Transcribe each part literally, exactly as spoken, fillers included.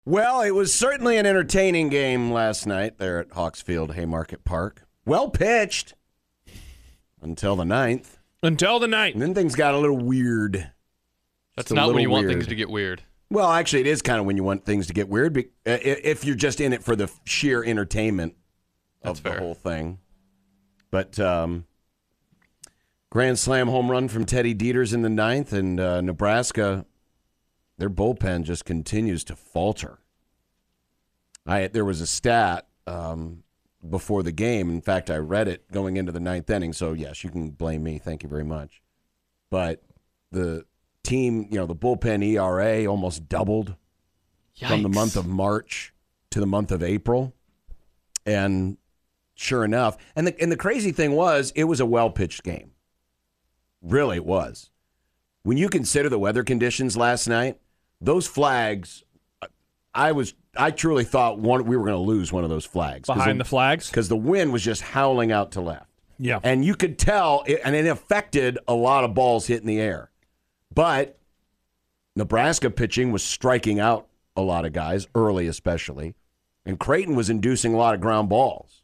Well, it was certainly an entertaining game last night there at Hawksfield Haymarket Park. Well pitched until the ninth. Until the ninth. And then things got a little weird. That's not when you weird. want things to get weird. Well, actually, it is kind of when you want things to get weird, if you're just in it for the sheer entertainment of That's the fair. whole thing. But um, grand slam home run from Teddy Dieters in the ninth, and uh, Nebraska, their bullpen just continues to falter. I There was a stat um, before the game. In fact, I read it going into the ninth inning, so yes, you can blame me. Thank you very much. But the team, you know, the bullpen E R A almost doubled Yikes. from the month of March to the month of April. And sure enough, and the and the crazy thing was, it was a well-pitched game. Really, it was. When you consider the weather conditions last night, those flags, I was I truly thought one we were going to lose one of those flags. Behind the flags? Because the wind was just howling out to left. Yeah. And you could tell, it, and it affected a lot of balls hitting the air. But Nebraska pitching was striking out a lot of guys, early especially, and Creighton was inducing a lot of ground balls.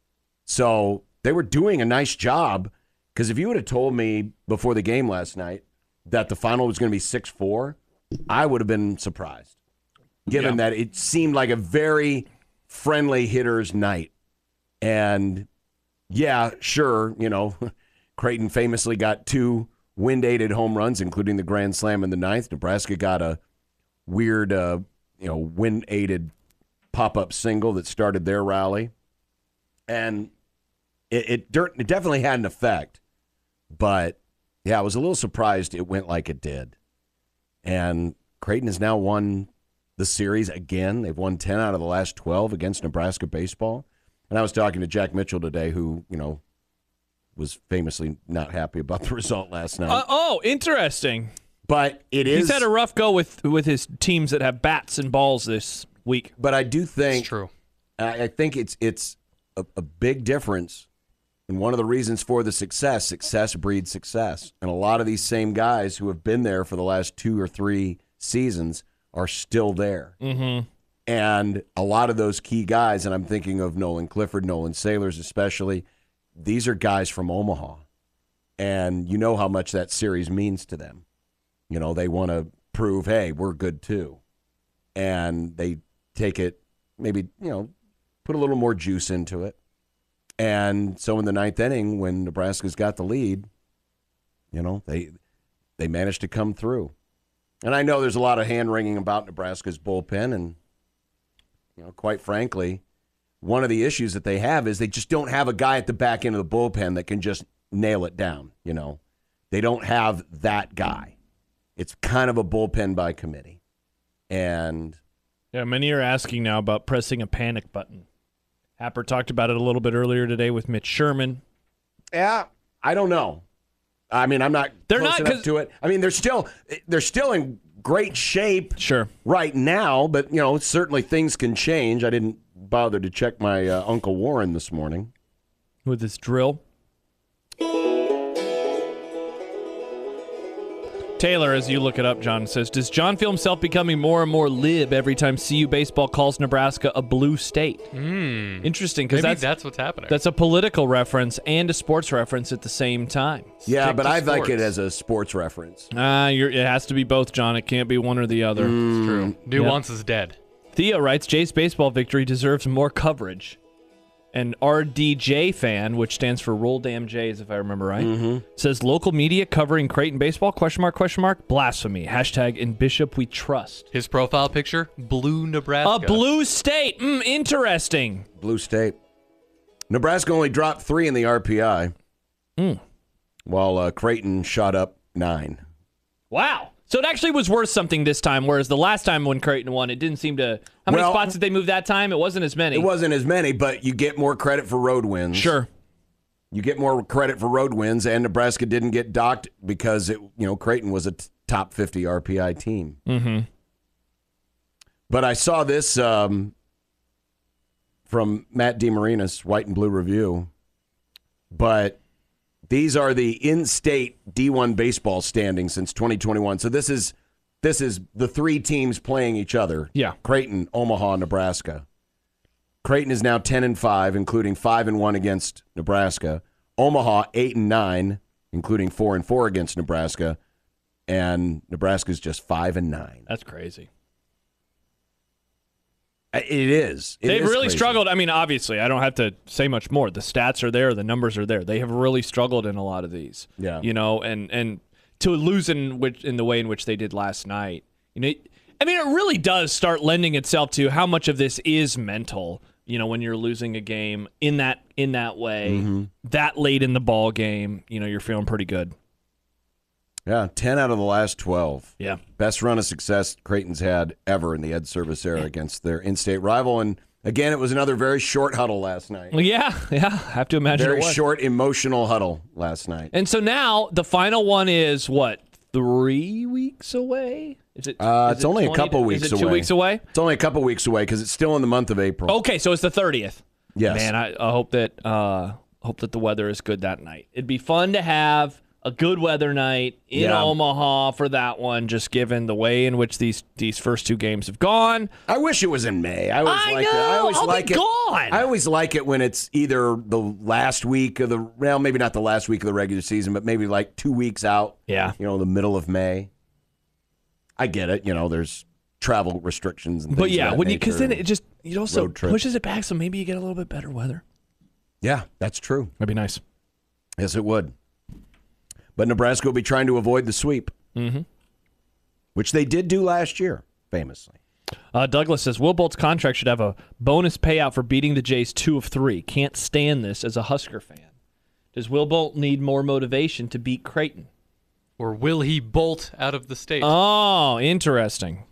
So they were doing a nice job, because if you would have told me before the game last night that the final was going to be six four, I would have been surprised, given Yeah. that it seemed like a very friendly hitter's night. And, yeah, sure, you know, Creighton famously got two wind-aided home runs, including the grand slam in the ninth. Nebraska got a weird, uh, you know, wind-aided pop-up single that started their rally. And it, it, dirt, it definitely had an effect. But, yeah, I was a little surprised it went like it did. And Creighton has now won the series again. They've won ten out of the last twelve against Nebraska baseball. And I was talking to Jack Mitchell today, who, you know, was famously not happy about the result last night. Uh, oh, interesting. But it is. He's had a rough go with with his teams that have bats and balls this week. But I do think It's true. I I think it's it's a, a big difference, and one of the reasons for the success. Success breeds success, and a lot of these same guys who have been there for the last two or three seasons are still there. Mm-hmm. And a lot of those key guys, and I'm thinking of Nolan Clifford, Nolan Sailors especially. These are guys from Omaha, and you know how much that series means to them. You know, they want to prove, hey, we're good too. And they take it, maybe, you know, put a little more juice into it. And so in the ninth inning, when Nebraska's got the lead, you know, they they managed to come through. And I know there's a lot of hand-wringing about Nebraska's bullpen, and, you know, quite frankly, one of the issues that they have is they just don't have a guy at the back end of the bullpen that can just nail it down, you know. They don't have that guy. It's kind of a bullpen by committee. And Yeah, many are asking now about pressing a panic button. Happer talked about it a little bit earlier today with Mitch Sherman. yeah, I don't know. I mean, I'm not They're close not, enough 'cause- to it. I mean, they're still they're still in great shape Sure. right now, but, you know, certainly things can change. I didn't bother to check my uh, Uncle Warren this morning. With this drill. Taylor, as you look it up, John says, does John feel himself becoming more and more lib every time C U baseball calls Nebraska a blue state? Mm. Interesting, because Maybe that's, that's what's happening. that's a political reference and a sports reference at the same time. Yeah, Stick but to I like it sports. as a sports reference. Ah, you're, it has to be both, John. It can't be one or the other. It's true. Nuance Yep. is dead. Theo writes, Jay's baseball victory deserves more coverage. An R D J fan, which stands for Roll Damn Jays, if I remember right, Mm-hmm. says local media covering Creighton baseball, question mark, question mark, blasphemy. Hashtag in Bishop we trust. His profile picture, blue A Nebraska. blue state. Mm, interesting. Blue State. Nebraska only dropped three in the R P I, Mm. while uh, Creighton shot up nine. Wow. So it actually was worth something this time, whereas the last time when Creighton won, it didn't seem to... How many Well, spots did they move that time? It wasn't as many. It wasn't as many, but you get more credit for road wins. Sure. You get more credit for road wins, and Nebraska didn't get docked because it, you know, Creighton was a t- top fifty R P I team. Mm-hmm. But I saw this um, from Matt DeMarinis, White and Blue Review. But these are the in-state D one baseball standings since twenty twenty-one. So this is This is the three teams playing each other. Yeah. Creighton, Omaha, Nebraska. Creighton is now ten and five, including five and one against Nebraska. Omaha eight and nine, including four and four against Nebraska, and Nebraska's just five and nine. That's crazy. It is. It They've is really crazy. struggled. I mean, obviously, I don't have to say much more. The stats are there. The numbers are there. They have really struggled in a lot of these. Yeah. You know, and and to lose in which in the way in which they did last night. You know, I mean, it really does start lending itself to how much of this is mental. You know, when you're losing a game in that in that way, Mm-hmm. that late in the ball game, you know, you're feeling pretty good. Yeah, ten out of the last twelve. Yeah. Best run of success Creighton's had ever in the Ed Service era against their in-state rival. And again, it was another very short huddle last night. Well, yeah, yeah. I have to imagine Very it was. short, emotional huddle last night. And so now the final one is what, three weeks away? Is it? Uh, is it's it only a twenty couple to- weeks Is it two away. weeks away? It's only a couple weeks away because it's still in the month of April. Okay, so it's the thirtieth. Yes. Man, I, I hope that uh, hope that the weather is good that night. It'd be fun to have a good weather night in Yeah. Omaha for that one, just given the way in which these these first two games have gone. I wish it was in May. I always I like know, it. I always I'll be like it. gone. I always like it when it's either the last week of the well, maybe not the last week of the regular season, but maybe like two weeks out. Yeah. You know, the middle of May. I get it. You know, there's travel restrictions and things But yeah, of that when you because nature. then it just it also Road trip. pushes it back, so maybe you get a little bit better weather. Yeah, that's true. That'd be nice. Yes, it would. But Nebraska will be trying to avoid the sweep, Mm-hmm. which they did do last year, famously. Uh, Douglas says Will Bolt's contract should have a bonus payout for beating the Jays two of three. Can't stand this as a Husker fan. Does Will Bolt need more motivation to beat Creighton? Or will he bolt out of the state? Oh, interesting.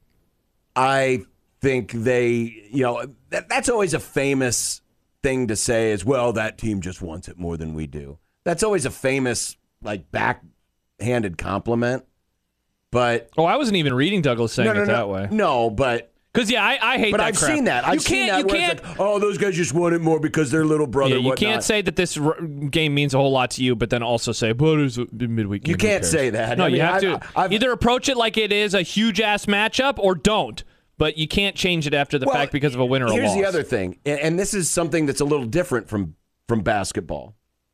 I think they, you know, that, that's always a famous thing to say is, well, that team just wants it more than we do. That's always a famous, like, backhanded compliment. But Oh, I wasn't even reading Douglas saying no, no, it no, that way. No, but Because yeah, I, I hate but that I've crap. seen that. I've you seen can't, that. You where can't. it's like, oh, those guys just want it more because their little brother. Yeah, you whatnot. can't say that this r- game means a whole lot to you, but then also say, "But it's a midweek game." You who can't cares?" say that. No, I you mean, have I've- to I've- either approach it like it is a huge ass matchup, or don't. But you can't change it after the Well, fact because of a win or a loss. Here's the other thing, and, and this is something that's a little different from from basketball.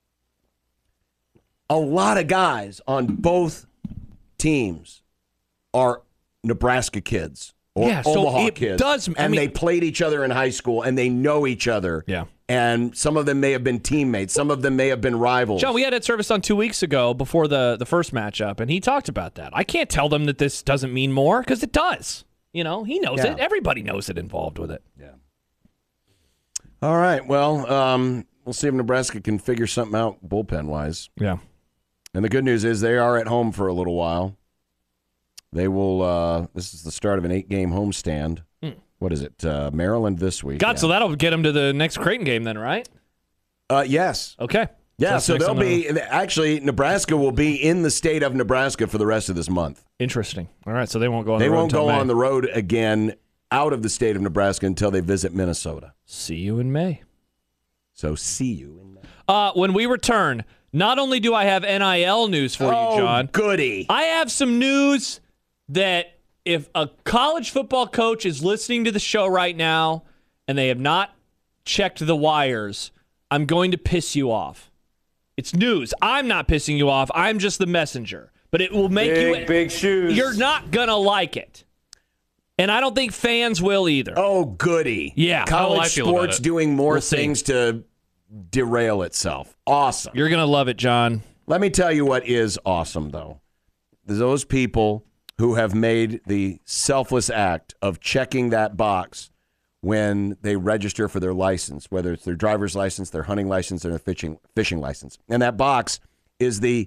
A lot of guys on both teams are Nebraska kids or Yeah, so Omaha it kids, does- I and mean- they played each other in high school, and they know each other. Yeah. And some of them may have been teammates. Some of them may have been rivals. John, we had Ed Service on two weeks ago before the, the first matchup, and he talked about that. I can't tell them that this doesn't mean more because it does. You know, he knows Yeah. it. Everybody knows it involved with it. Yeah. All right. Well, um, we'll see if Nebraska can figure something out bullpen wise. Yeah. And the good news is they are at home for a little while. They will. Uh, this is the start of an eight-game homestand. Mm. What is it? Uh, Maryland this week. God, yeah. so that'll get him to the next Creighton game then, right? Uh, yes. Okay. Yeah. that's So next they'll on the- be actually Nebraska will be in the state of Nebraska for the rest of this month. Interesting. All right, so they won't go on They the road won't until go May. on the road again out of the state of Nebraska until they visit Minnesota. See you in May. So see you in. Uh, when we return, not only do I have N I L news for oh, you, John, goody. I have some news that if a college football coach is listening to the show right now and they have not checked the wires, I'm going to piss you off. It's news. I'm not pissing you off. I'm just the messenger. But it will make Big, you big shoes. You're not going to like it. And I don't think fans will either. Oh, goody. Yeah. How will I College feel about sports it? doing more We'll see. things to derail itself. Awesome. You're going to love it, John. Let me tell you what is awesome, though. Those people who have made the selfless act of checking that box when they register for their license, whether it's their driver's license, their hunting license, or their fishing, fishing license. And that box is the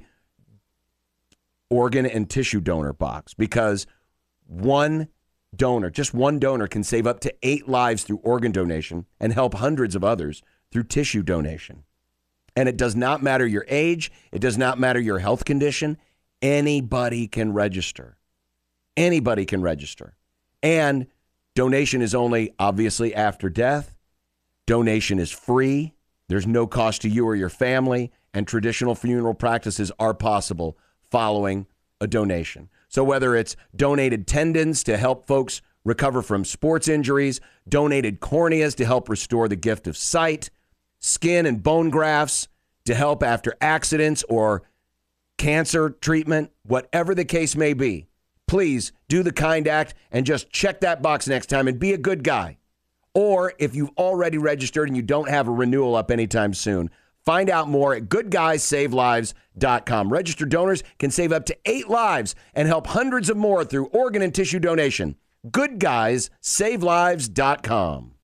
organ and tissue donor box, because one donor, just one donor, can save up to eight lives through organ donation and help hundreds of others through tissue donation. And it does not matter your age. It does not matter your health condition. Anybody can register. Anybody can register. And donation is only, obviously, after death. Donation is free. There's no cost to you or your family. And traditional funeral practices are possible following a donation. So whether it's donated tendons to help folks recover from sports injuries, donated corneas to help restore the gift of sight, skin and bone grafts to help after accidents or cancer treatment, whatever the case may be, please do the kind act and just check that box next time and be a good guy. Or if you've already registered and you don't have a renewal up anytime soon, find out more at good guys save lives dot com. Registered donors can save up to eight lives and help hundreds of more through organ and tissue donation. good guys save lives dot com.